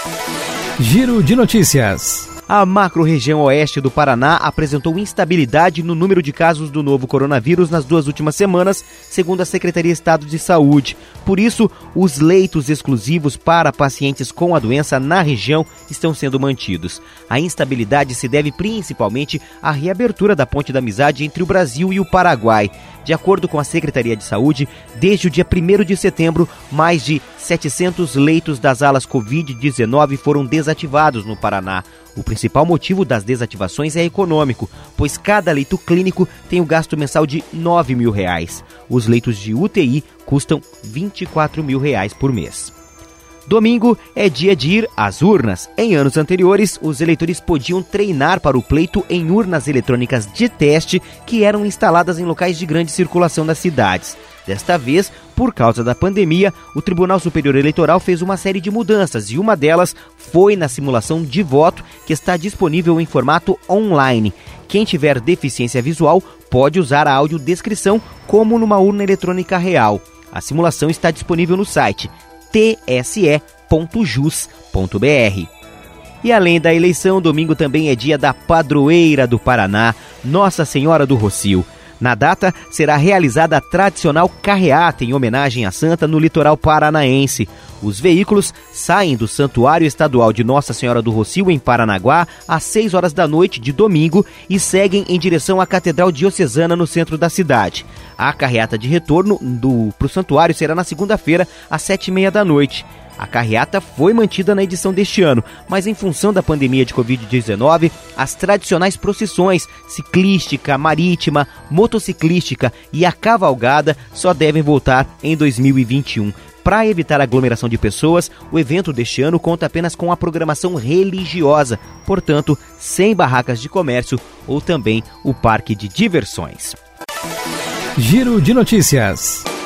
Giro de notícias. A macro-região oeste do Paraná apresentou instabilidade no número de casos do novo coronavírus nas 2 últimas semanas, segundo a Secretaria de Estado de Saúde. Por isso, os leitos exclusivos para pacientes com a doença na região estão sendo mantidos. A instabilidade se deve principalmente à reabertura da Ponte da Amizade entre o Brasil e o Paraguai. De acordo com a Secretaria de Saúde, desde o dia 1º de setembro, mais de 700 leitos das alas Covid-19 foram desativados no Paraná. O principal motivo das desativações é econômico, pois cada leito clínico tem um gasto mensal de R$ 9 mil. Os leitos de UTI custam R$ 24 mil por mês. Domingo é dia de ir às urnas. Em anos anteriores, os eleitores podiam treinar para o pleito em urnas eletrônicas de teste que eram instaladas em locais de grande circulação das cidades. Desta vez, por causa da pandemia, o Tribunal Superior Eleitoral fez uma série de mudanças e uma delas foi na simulação de voto, que está disponível em formato online. Quem tiver deficiência visual pode usar a audiodescrição como numa urna eletrônica real. A simulação está disponível no site tse.jus.br. E além da eleição, domingo também é dia da padroeira do Paraná, Nossa Senhora do Rossio. Na data, será realizada a tradicional carreata em homenagem à santa no litoral paranaense. Os veículos saem do Santuário Estadual de Nossa Senhora do Rossio, em Paranaguá, às 6 horas da noite de domingo e seguem em direção à Catedral Diocesana no centro da cidade. A carreata de retorno para o santuário será na segunda-feira, às 7h30 da noite. A carreata foi mantida na edição deste ano, mas em função da pandemia de Covid-19, as tradicionais procissões ciclística, marítima, motociclística e a cavalgada só devem voltar em 2021. Para evitar aglomeração de pessoas, o evento deste ano conta apenas com a programação religiosa, portanto, sem barracas de comércio ou também o parque de diversões. Giro de notícias.